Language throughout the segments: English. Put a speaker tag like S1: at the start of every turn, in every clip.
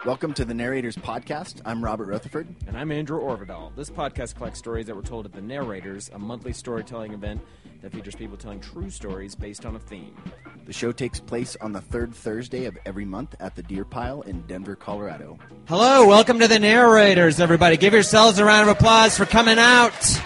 S1: Welcome to the Narrators Podcast. I'm Robert Rutherford.
S2: And I'm Andrew Orvidal. This podcast collects stories that were told at the Narrators, a monthly storytelling event that features people telling true stories based on a theme.
S1: The show takes place on the third Thursday of every month at the Deer Pile in Denver, Colorado.
S3: Hello, welcome to the Narrators, everybody. Give yourselves a round of applause for coming out.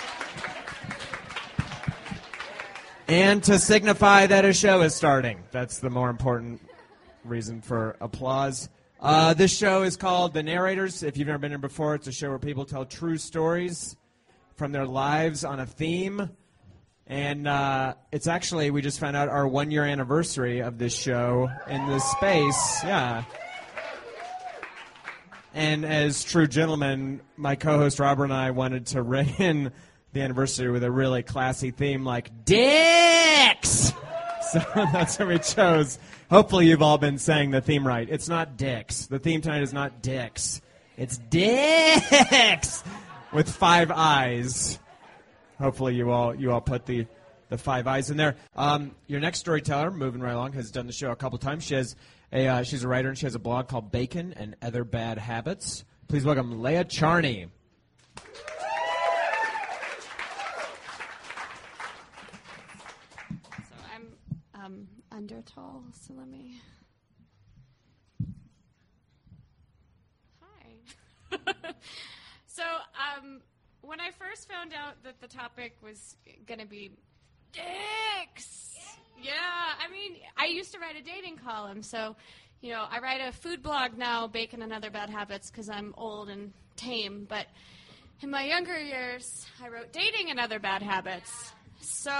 S3: And to signify that a show is starting. That's the more important reason for applause. This show is called The Narrators. If you've never been here before, it's a show where people tell true stories from their lives on a theme. And it's actually, we just found out, our 1-year anniversary of this show in this space. Yeah. And as true gentlemen, my co-host Robert and I wanted to ring in the anniversary with a really classy theme like dicks. So that's what we chose. Hopefully you've all been saying the theme right. It's not dicks. The theme tonight is not dicks. It's dicks with 5 eyes. Hopefully you all put the 5 eyes in there. Your next storyteller, moving right along, has done the show a couple times. She's a writer and she has a blog called Bacon and Other Bad Habits. Please welcome Leah Charney.
S4: Under tall, so let me. Hi. So, when I first found out that the topic was going to be dicks, yeah, I mean, I used to write a dating column, so, you know, I write a food blog now, Bacon and Other Bad Habits, because I'm old and tame, but in my younger years, I wrote Dating and Other Bad Habits. So,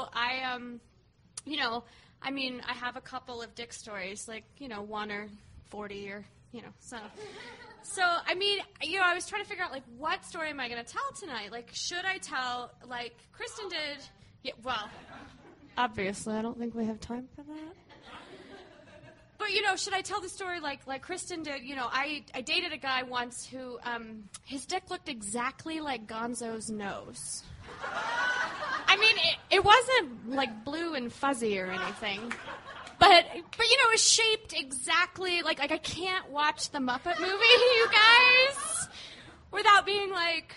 S4: I mean, I have a couple of dick stories, like, 1 or 40 or, so. So, I mean, I was trying to figure out, like, what story am I going to tell tonight? Like, should I tell, like, Kristen did? Yeah, well, obviously, I don't think we have time for that. But, should I tell the story like Kristen did? I dated a guy once who, his dick looked exactly like Gonzo's nose. I mean, it wasn't, like, blue and fuzzy or anything. But it was shaped exactly, like I can't watch the Muppet movie, you guys, without being like,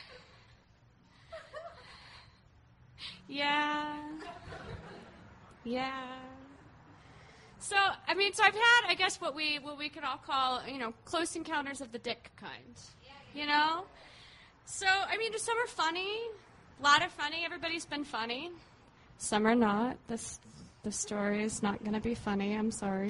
S4: yeah. So, I mean, so I've had, I guess, what we could all call, close encounters of the dick kind, So, I mean, some are funny. A lot of funny. Everybody's been funny. Some are not. The story is not going to be funny. I'm sorry.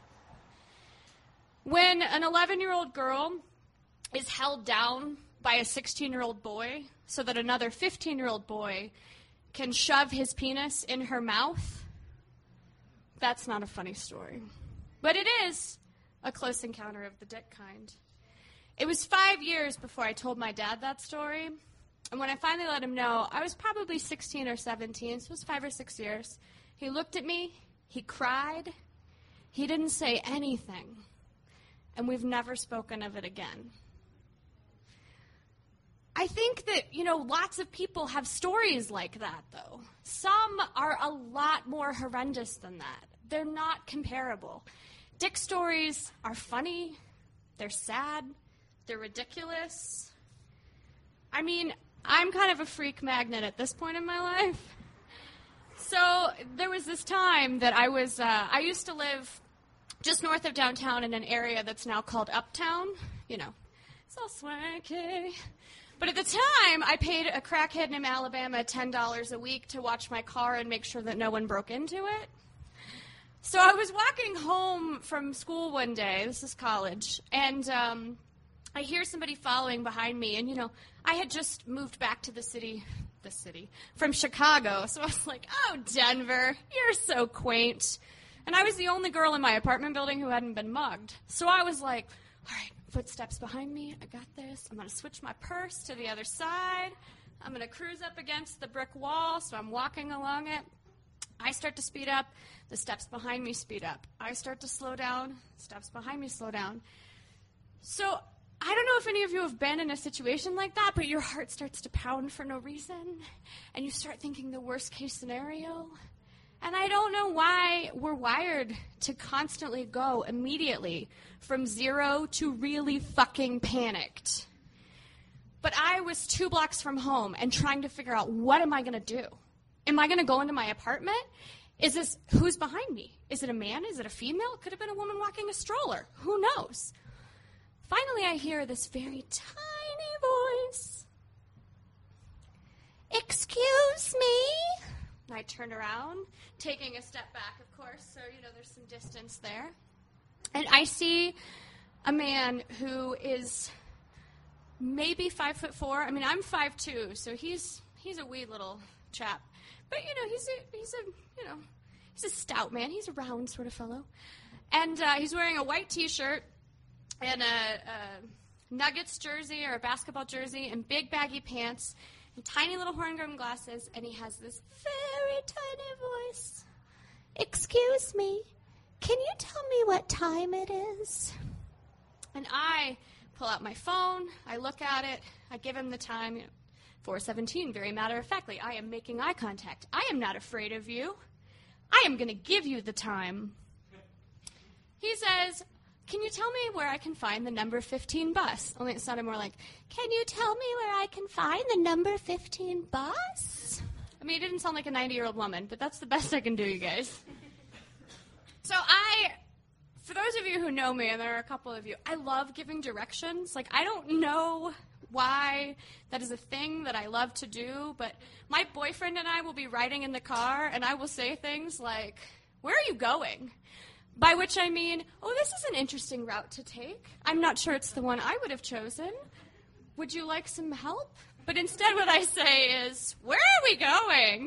S4: When an 11-year-old girl is held down by a 16-year-old boy so that another 15-year-old boy can shove his penis in her mouth, that's not a funny story. But it is a close encounter of the dick kind. It was 5 years before I told my dad that story. And when I finally let him know, I was probably 16 or 17, so it was 5 or 6 years. He looked at me, he cried, he didn't say anything, and we've never spoken of it again. I think that, lots of people have stories like that, though. Some are a lot more horrendous than that. They're not comparable. Dick stories are funny, they're sad, they're ridiculous. I mean, I'm kind of a freak magnet at this point in my life. So there was this time that I used to live just north of downtown in an area that's now called Uptown. It's all swanky. But at the time, I paid a crackhead named Alabama $10 a week to watch my car and make sure that no one broke into it. So I was walking home from school one day, this is college, and I hear somebody following behind me, and, I had just moved back to the city, from Chicago, so I was like, oh, Denver, you're so quaint. And I was the only girl in my apartment building who hadn't been mugged. So I was like, all right, footsteps behind me, I got this. I'm going to switch my purse to the other side. I'm going to cruise up against the brick wall, so I'm walking along it. I start to speed up, the steps behind me speed up. I start to slow down, steps behind me slow down. So I don't know if any of you have been in a situation like that, but your heart starts to pound for no reason, and you start thinking the worst case scenario, And I don't know why we're wired to constantly go immediately from 0 to really fucking panicked. But I was 2 blocks from home and trying to figure out, what am I going to do? Am I going to go into my apartment? Who's behind me? Is it a man? Is it a female? It could have been a woman walking a stroller. Who knows? Finally, I hear this very tiny voice. Excuse me? And I turn around, taking a step back, of course, so, there's some distance there. And I see a man who is maybe 5'4". I mean, I'm 5'2", so he's a wee little chap. But, he's a stout man. He's a round sort of fellow. And he's wearing a white T-shirt and a Nuggets jersey or a basketball jersey and big baggy pants and tiny little horn-rimmed glasses, and he has this very tiny voice. Excuse me, can you tell me what time it is? And I pull out my phone, I look at it, I give him the time, 4:17, very matter-of-factly. I am making eye contact. I am not afraid of you. I am going to give you the time. He says, can you tell me where I can find the number 15 bus? Only it sounded more like, can you tell me where I can find the number 15 bus? I mean, it didn't sound like a 90-year-old woman, but that's the best I can do, you guys. So for those of you who know me, and there are a couple of you, I love giving directions. Like, I don't know why that is a thing that I love to do, but my boyfriend and I will be riding in the car, and I will say things like, where are you going? By which I mean, this is an interesting route to take. I'm not sure it's the one I would have chosen. Would you like some help? But instead what I say is, where are we going?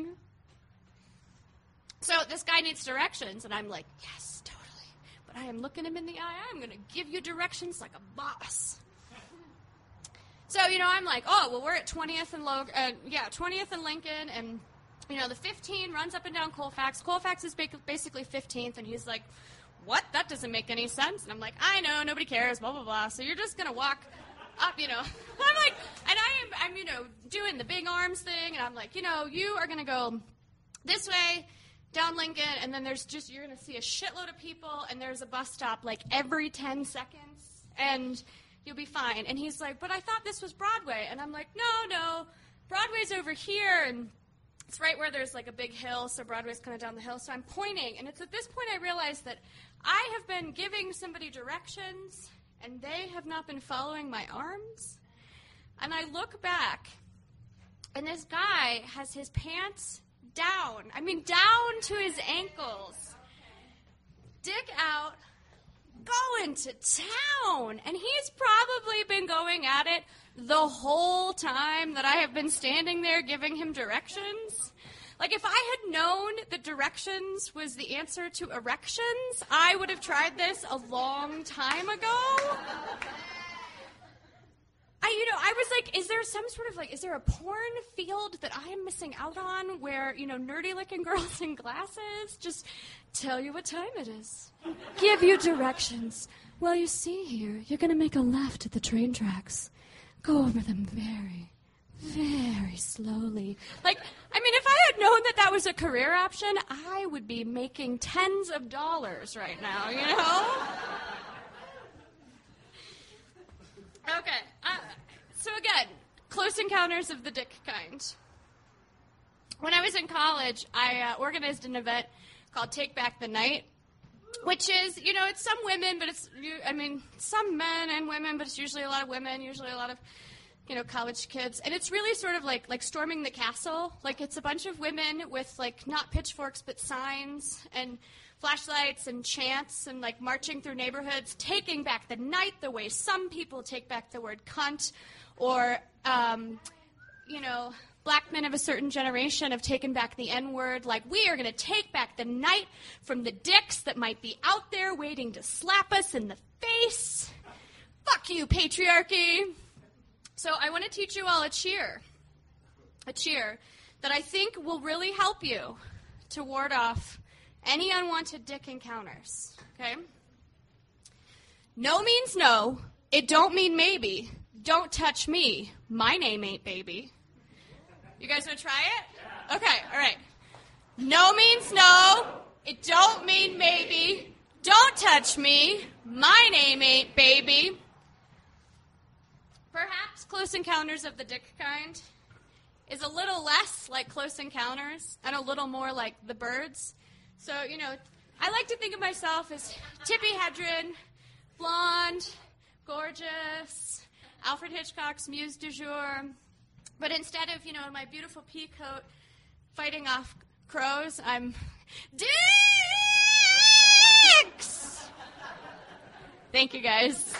S4: So this guy needs directions, and I'm like, yes, totally. But I am looking him in the eye. I'm going to give you directions like a boss. So, I'm like, we're at 20th and 20th and Lincoln, and, the 15 runs up and down Colfax. Colfax is basically 15th, and he's like, what? That doesn't make any sense. And I'm like, I know, nobody cares, blah, blah, blah. So you're just going to walk up, I'm like, and I'm doing the big arms thing, and I'm like, you are going to go this way, down Lincoln, and then you're going to see a shitload of people, and there's a bus stop like every 10 seconds, and you'll be fine. And he's like, but I thought this was Broadway. And I'm like, no, Broadway's over here, and it's right where there's like a big hill, so Broadway's kind of down the hill. So I'm pointing, and it's at this point I realize that I have been giving somebody directions, and they have not been following my arms. And I look back, and this guy has his pants down. I mean, down to his ankles. Dick out, going to town. And he's probably been going at it the whole time that I have been standing there giving him directions. Like, if I had known that directions was the answer to erections, I would have tried this a long time ago. I was like, is there some sort of, is there a porn field that I am missing out on where, nerdy-looking girls in glasses just tell you what time it is, give you directions. Well, you see here, you're going to make a left at the train tracks. Go over them very, very slowly. If I had known that that was a career option, I would be making tens of dollars right now, Okay. So again, close encounters of the dick kind. When I was in college, I organized an event called Take Back the Night, which is, it's some women, but some men and women, but it's usually a lot of women, usually a lot of, college kids. And it's really sort of like storming the castle. Like, it's a bunch of women with, not pitchforks, but signs and flashlights and chants and, marching through neighborhoods, taking back the night the way some people take back the word cunt, or, black men of a certain generation have taken back the N-word. We are going to take back the night from the dicks that might be out there waiting to slap us in the face. Fuck you, patriarchy. So I want to teach you all a cheer that I think will really help you to ward off any unwanted dick encounters, okay? No means no. It don't mean maybe. Don't touch me. My name ain't baby. You guys want to try it? Okay, all right. No means no. It don't mean maybe. Don't touch me. My name ain't baby. Perhaps Close Encounters of the Dick kind is a little less like Close Encounters and a little more like The Birds. So, I like to think of myself as Tippi Hedren, blonde, gorgeous, Alfred Hitchcock's muse du jour. But instead of, in my beautiful pea coat fighting off crows, I'm dicks! Thank you, guys.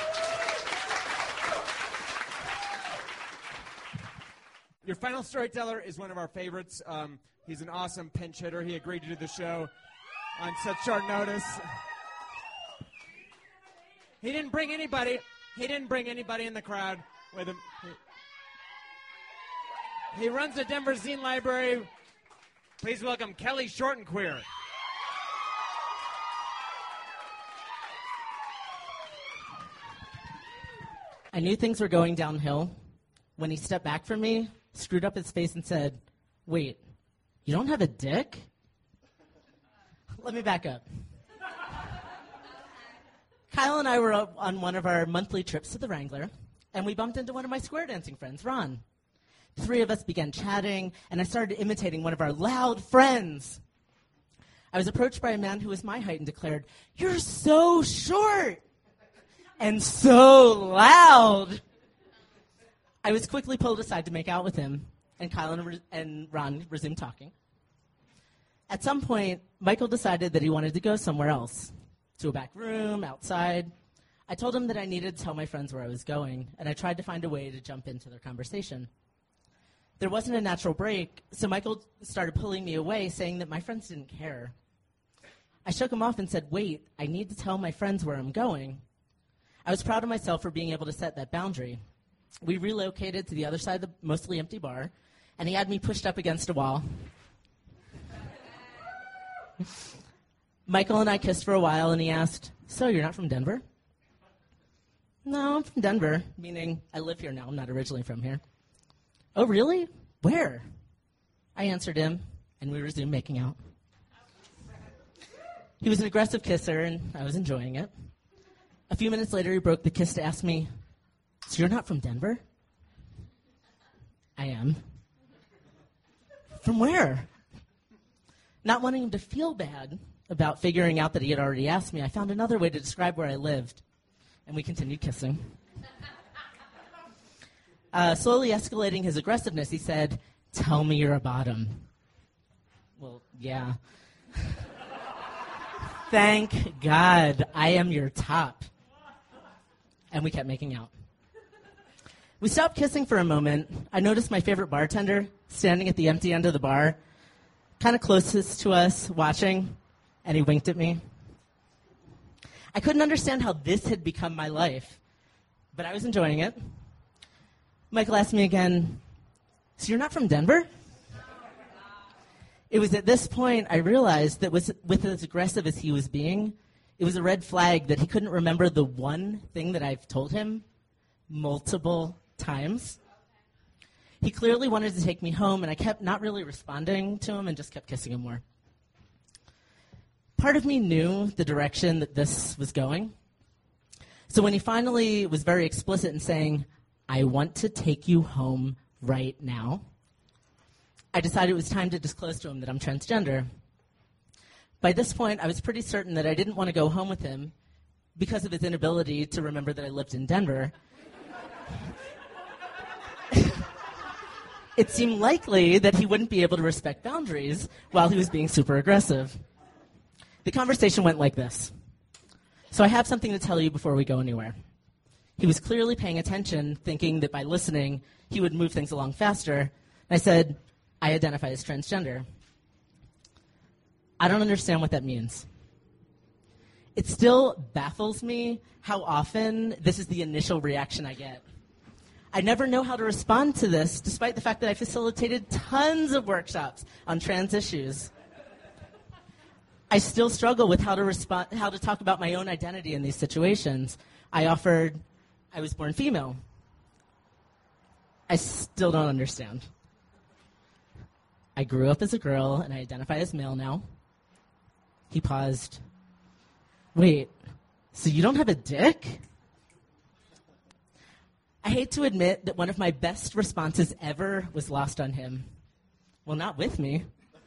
S3: Your final storyteller is one of our favorites. He's an awesome pinch hitter. He agreed to do the show on such short notice. He didn't bring anybody in the crowd with him. He runs the Denver Zine Library. Please welcome Kelly Shortenqueer.
S5: I knew things were going downhill when he stepped back from me, screwed up his face, and said, "Wait, you don't have a dick?" Let me back up. Kyle and I were on one of our monthly trips to the Wrangler, and we bumped into one of my square dancing friends, Ron. The three of us began chatting, and I started imitating one of our loud friends. I was approached by a man who was my height and declared, "You're so short and so loud." I was quickly pulled aside to make out with him, and Kyle and Ron resumed talking. At some point, Michael decided that he wanted to go somewhere else, to a back room, outside. I told him that I needed to tell my friends where I was going, and I tried to find a way to jump into their conversation. There wasn't a natural break, so Michael started pulling me away, saying that my friends didn't care. I shook him off and said, "Wait, I need to tell my friends where I'm going." I was proud of myself for being able to set that boundary. We relocated to the other side of the mostly empty bar, and he had me pushed up against a wall. Michael and I kissed for a while, and he asked, "So, you're not from Denver?" "No, I'm from Denver," meaning I live here now. I'm not originally from here. "Oh, really? Where?" I answered him, and we resumed making out. He was an aggressive kisser, and I was enjoying it. A few minutes later, he broke the kiss to ask me, "So you're not from Denver?" "I am." "From where?" Not wanting him to feel bad about figuring out that he had already asked me, I found another way to describe where I lived, and we continued kissing. Slowly escalating his aggressiveness, he said, "Tell me you're a bottom." "Well, yeah." "Thank God I am your top." And we kept making out. We stopped kissing for a moment. I noticed my favorite bartender standing at the empty end of the bar, kind of closest to us, watching, and he winked at me. I couldn't understand how this had become my life, but I was enjoying it. Michael asked me again, "So you're not from Denver?" It was at this point I realized that with as aggressive as he was being, it was a red flag that he couldn't remember the one thing that I've told him multiple times. He clearly wanted to take me home, and I kept not really responding to him and just kept kissing him more. Part of me knew the direction that this was going. So when he finally was very explicit in saying, "I want to take you home right now," I decided it was time to disclose to him that I'm transgender. By this point, I was pretty certain that I didn't want to go home with him because of his inability to remember that I lived in Denver. It seemed likely that he wouldn't be able to respect boundaries while he was being super aggressive. The conversation went like this. "So I have something to tell you before we go anywhere." He was clearly paying attention, thinking that by listening, he would move things along faster. I said, "I identify as transgender." "I don't understand what that means." It still baffles me how often this is the initial reaction I get. I never know how to respond to this, despite the fact that I facilitated tons of workshops on trans issues. I still struggle with how to talk about my own identity in these situations. I offered, I was born female. I still don't understand. I grew up as a girl, and I identify as male now. He paused. Wait, so you don't have a dick? I hate to admit that one of my best responses ever was lost on him. Well, not with me.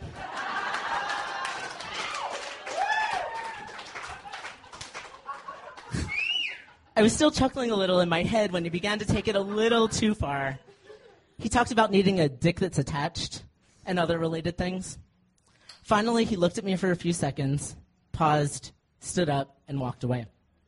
S5: I was still chuckling a little in my head when he began to take it a little too far. He talked about needing a dick that's attached and other related things. Finally, he looked at me for a few seconds, paused, stood up, and walked away.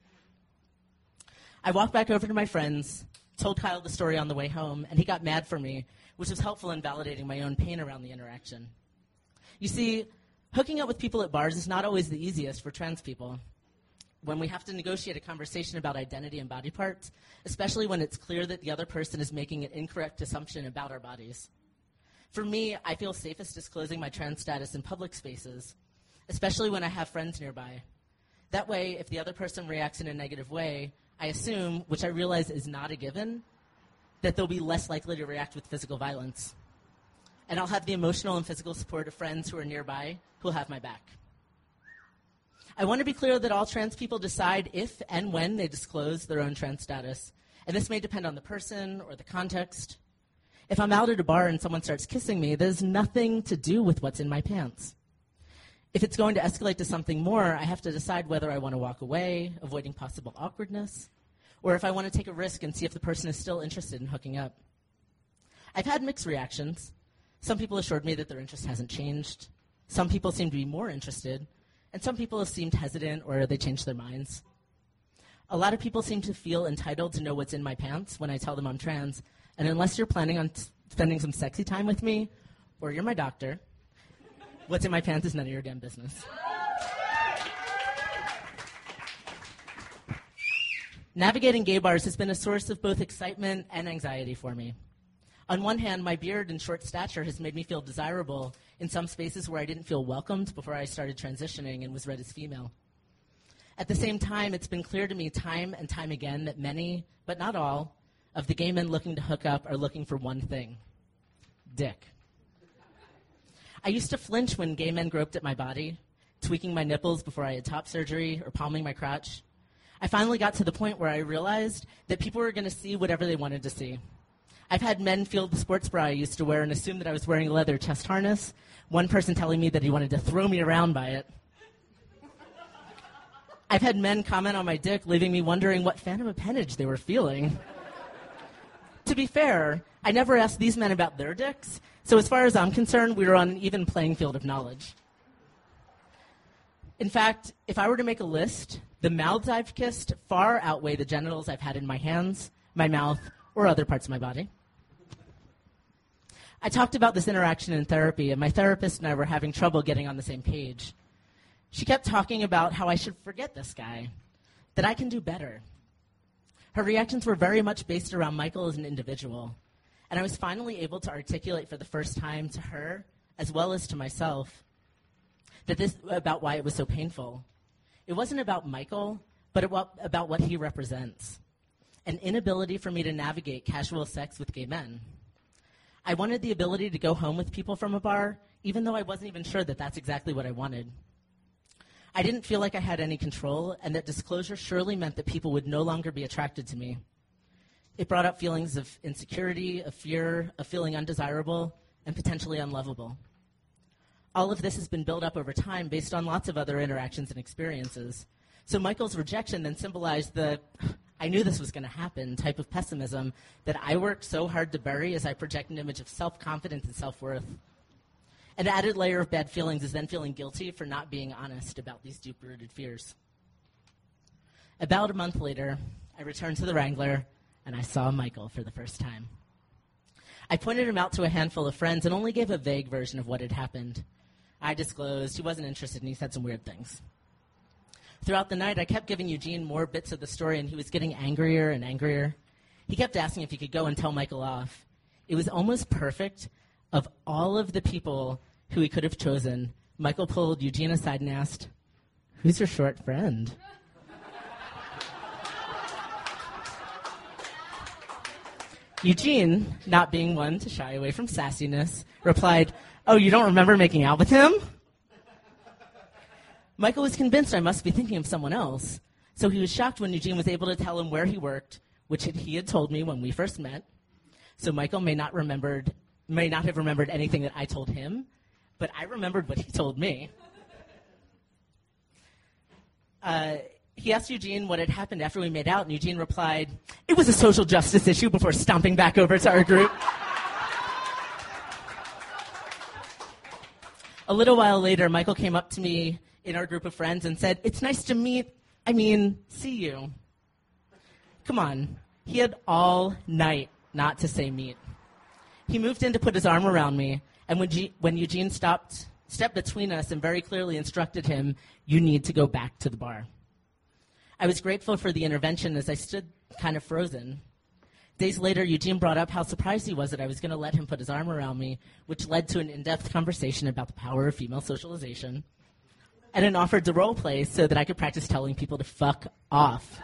S5: I walked back over to my friends, told Kyle the story on the way home, and he got mad for me, which was helpful in validating my own pain around the interaction. You see, hooking up with people at bars is not always the easiest for trans people. When we have to negotiate a conversation about identity and body parts, especially when it's clear that the other person is making an incorrect assumption about our bodies. For me, I feel safest disclosing my trans status in public spaces, especially when I have friends nearby. That way, if the other person reacts in a negative way, I assume, which I realize is not a given, that they'll be less likely to react with physical violence. And I'll have the emotional and physical support of friends who are nearby who'll have my back. I want to be clear that all trans people decide if and when they disclose their own trans status, and this may depend on the person or the context. If I'm out at a bar and someone starts kissing me, there's nothing to do with what's in my pants. If it's going to escalate to something more, I have to decide whether I want to walk away, avoiding possible awkwardness, or if I want to take a risk and see if the person is still interested in hooking up. I've had mixed reactions. Some people assured me that their interest hasn't changed. Some people seem to be more interested, and some people have seemed hesitant or they changed their minds. A lot of people seem to feel entitled to know what's in my pants when I tell them I'm trans, and unless you're planning on spending some sexy time with me, or you're my doctor, what's in my pants is none of your damn business. Navigating gay bars has been a source of both excitement and anxiety for me. On one hand, my beard and short stature has made me feel desirable in some spaces where I didn't feel welcomed before I started transitioning and was read as female. At the same time, it's been clear to me time and time again that many, but not all, of the gay men looking to hook up are looking for one thing: dick. I used to flinch when gay men groped at my body, tweaking my nipples before I had top surgery or palming my crotch. I finally got to the point where I realized that people were going to see whatever they wanted to see. I've had men feel the sports bra I used to wear and assume that I was wearing a leather chest harness, one person telling me that he wanted to throw me around by it. I've had men comment on my dick, leaving me wondering what phantom appendage they were feeling. To be fair, I never asked these men about their dicks, so as far as I'm concerned, we were on an even playing field of knowledge. In fact, if I were to make a list, the mouths I've kissed far outweigh the genitals I've had in my hands, my mouth, or other parts of my body. I talked about this interaction in therapy, and my therapist and I were having trouble getting on the same page. She kept talking about how I should forget this guy, that I can do better. Her reactions were very much based around Michael as an individual, and I was finally able to articulate for the first time to her, as well as to myself, about why it was so painful. It wasn't about Michael, but about what he represents: an inability for me to navigate casual sex with gay men. I wanted the ability to go home with people from a bar, even though I wasn't even sure that that's exactly what I wanted. I didn't feel like I had any control, and that disclosure surely meant that people would no longer be attracted to me. It brought up feelings of insecurity, of fear, of feeling undesirable, and potentially unlovable. All of this has been built up over time based on lots of other interactions and experiences. So Michael's rejection then symbolized the "I knew this was going to happen" type of pessimism that I worked so hard to bury as I project an image of self-confidence and self-worth. An added layer of bad feelings is then feeling guilty for not being honest about these deep-rooted fears. About a month later, I returned to the Wrangler, and I saw Michael for the first time. I pointed him out to a handful of friends and only gave a vague version of what had happened. I disclosed he wasn't interested and he said some weird things. Throughout the night, I kept giving Eugene more bits of the story, and he was getting angrier and angrier. He kept asking if he could go and tell Michael off. It was almost perfect. Of all of the people who he could have chosen, Michael pulled Eugene aside and asked, "Who's your short friend?" Eugene, not being one to shy away from sassiness, replied, Oh, you don't remember making out with him? Michael was convinced I must be thinking of someone else, so he was shocked when Eugene was able to tell him where he worked, which he had told me when we first met. So Michael may not have remembered anything that I told him, but I remembered what he told me. He asked Eugene what had happened after we made out, and Eugene replied, "It was a social justice issue," before stomping back over to our group. A little while later, Michael came up to me in our group of friends and said, "It's nice to see you." Come on. He had all night not to say meet. He moved in to put his arm around me, and when Eugene stepped between us and very clearly instructed him, "You need to go back to the bar." I was grateful for the intervention as I stood kind of frozen. Days later, Eugene brought up how surprised he was that I was going to let him put his arm around me, which led to an in-depth conversation about the power of female socialization, and an offer to role play so that I could practice telling people to fuck off.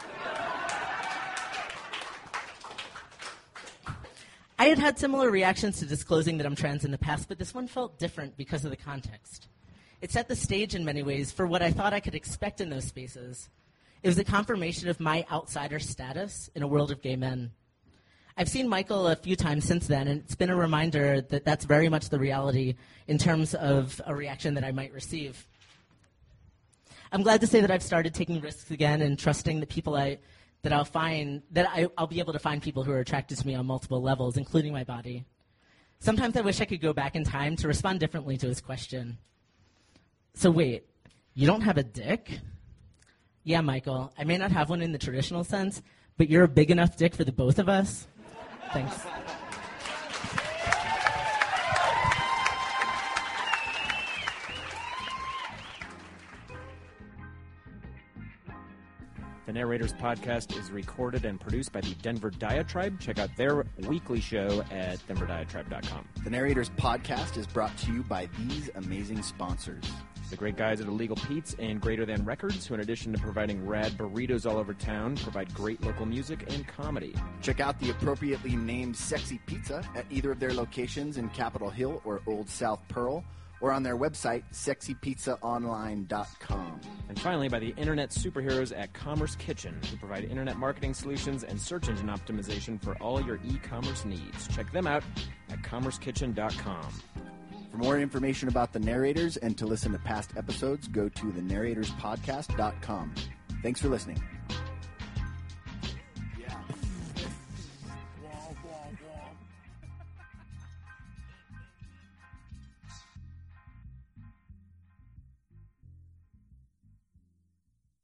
S5: I had had similar reactions to disclosing that I'm trans in the past, but this one felt different because of the context. It set the stage in many ways for what I thought I could expect in those spaces. It was a confirmation of my outsider status in a world of gay men. I've seen Michael a few times since then, and it's been a reminder that that's very much the reality in terms of a reaction that I might receive. I'm glad to say that I've started taking risks again and trusting that I'll be able to find people who are attracted to me on multiple levels, including my body. Sometimes I wish I could go back in time to respond differently to his question. So wait, you don't have a dick? Yeah, Michael, I may not have one in the traditional sense, but you're a big enough dick for the both of us? Thanks.
S2: The Narrators Podcast is recorded and produced by the Denver Diatribe. Check out their weekly show at denverdiatribe.com.
S1: The Narrators Podcast is brought to you by these amazing sponsors.
S2: The great guys at Illegal Pete's and Greater Than Records, who in addition to providing rad burritos all over town, provide great local music and comedy.
S1: Check out the appropriately named Sexy Pizza at either of their locations in Capitol Hill or Old South Pearl, or on their website, sexypizzaonline.com.
S2: And finally, by the internet superheroes at Commerce Kitchen, who provide internet marketing solutions and search engine optimization for all your e-commerce needs. Check them out at commercekitchen.com.
S1: For more information about the Narrators and to listen to past episodes, go to thenarratorspodcast.com. Thanks for listening.